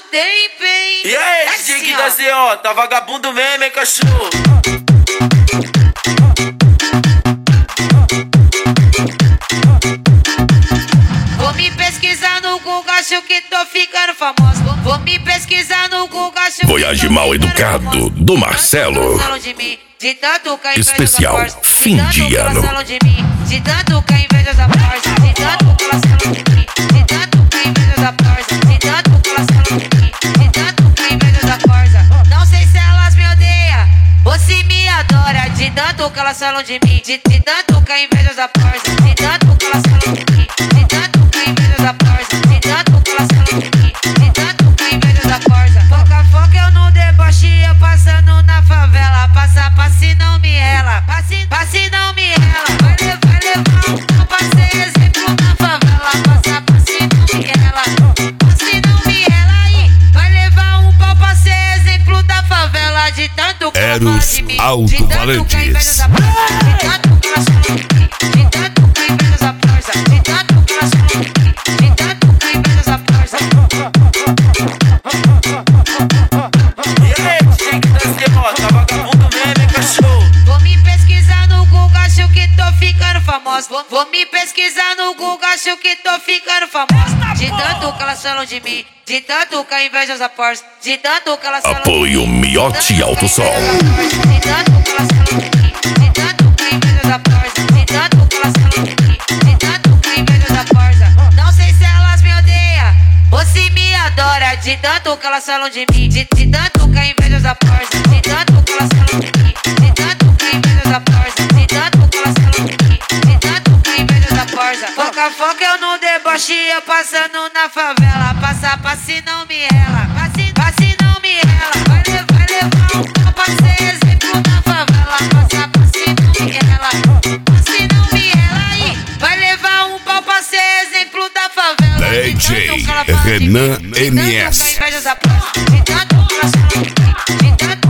tem bem. E aí, assim, DJ da CO, tá vagabundo mesmo, hein, cachorro? Vou me pesquisar no Google, acho que tô ficando famoso. Vou me pesquisar no Google, acho que Voyage Mal Educado, do Marcelo. De tanto que a Especial fim de ano. De tanto que a inveja da força. De tanto que elas falam de mim. De tanto que a inveja da força. De tanto que elas falam de mim. De tanto que a inveja da força. Não sei se elas me odeiam ou se me adora. De tanto que elas falam de mim. De tanto que a inveja da força. De tanto que elas falam de mim. De tanto que a inveja da força. De tanto que elas falam de mim. De tanto que a inveja da força. Foca, foca, eu no deboche, eu passando na favela. Passa, passe, não me rela. Passe, não me rela. Vai levar um passe, exemplo na favela. Passa, passe, não me rela. Passe, não me rela aí. Vai levar um pau pra ser exemplo da favela. De tanto que ela fala de mim. Alto-Valentis. De tanto que elas falam de mim. De tanto que a inveja da força. De tanto que elas falam de mim. De tanto que a inveja da força. E aí, DJ da CO, tá vagabundo mesmo, hein, cachorro? Vou me pesquisar no Google, acho que tô ficando famoso. Vou me pesquisar no Google, acho que tô ficando famoso. De tanto que elas falam de mim. De tanto que a inveja da força. De tanto que elas falam de mim. Apoio Miotti Alto Som. De tanto que elas falam de mim. De tanto que a inveja da força. De tanto que elas falam de mim. De tanto que a inveja da força. Não sei se elas me odeiam ou se me adora. De tanto que elas falam de mim. De tanto que a inveja da força. De tanto que elas falam de mim. De tanto que a inveja da força. De tanto que elas falam de mim. De tanto que a inveja da força. Foca, foca, eu no deboche, eu passando na favela. Passa, passe, não me rela. Passe, não me rela. Vai levar um pau pra ser exemplo na favela. Passa, passe, não me rela. Passe, não me rela aí. Vai levar um pau pra ser exemplo da favela. DJ Renan MS. De tanto que elas falam de mim. De tanto